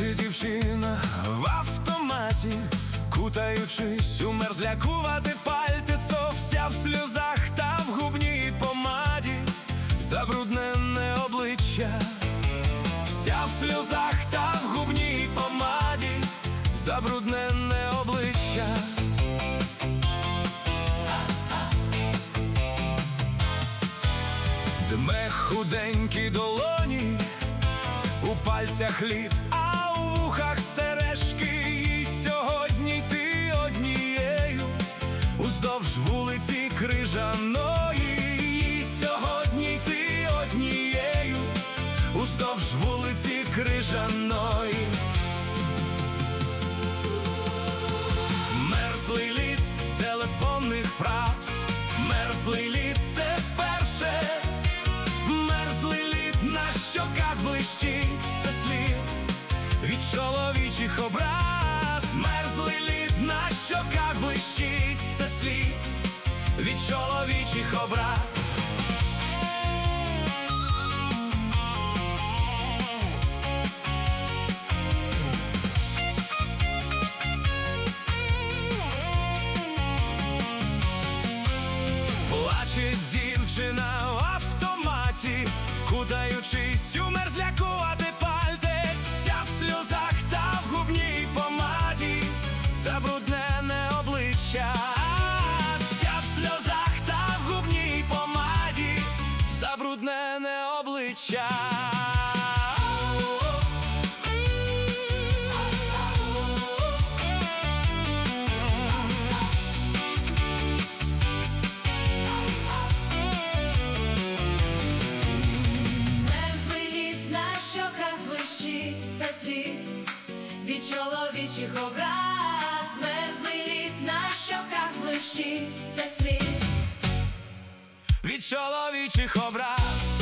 Плаче дівчина в автоматі, кутаючись у мерзлякувате пальтецо, вся в сльозах та в губній помаді, забруднене обличчя, вся в сльозах та в губній помаді, забруднене обличчя. Дме худенькі долоні, у пальцях лід, а у вухах сережки. І сьогодні ти однією уздовж вулиці Крижаної. І сьогодні ти однією уздовж вулиці Крижаної. Мерзлий лід телефонних фраз, мерзлий лід – це вперше. Мерзлий лід на щоках блищить, це слід від чоловічих образ. Мерзлий лід на щоках блищить, це слід від чоловічих образ. Плаче дівчина в автоматі, кутаючись у мерзлякувате пальтець, вся в сльозах та в губній помаді, забруднене обличчя. Вся в сльозах та в губній помаді, забруднене обличчя. Це слід від чоловічих образ. Мерзлий лід на щоках блищить, це слід від чоловічих образ.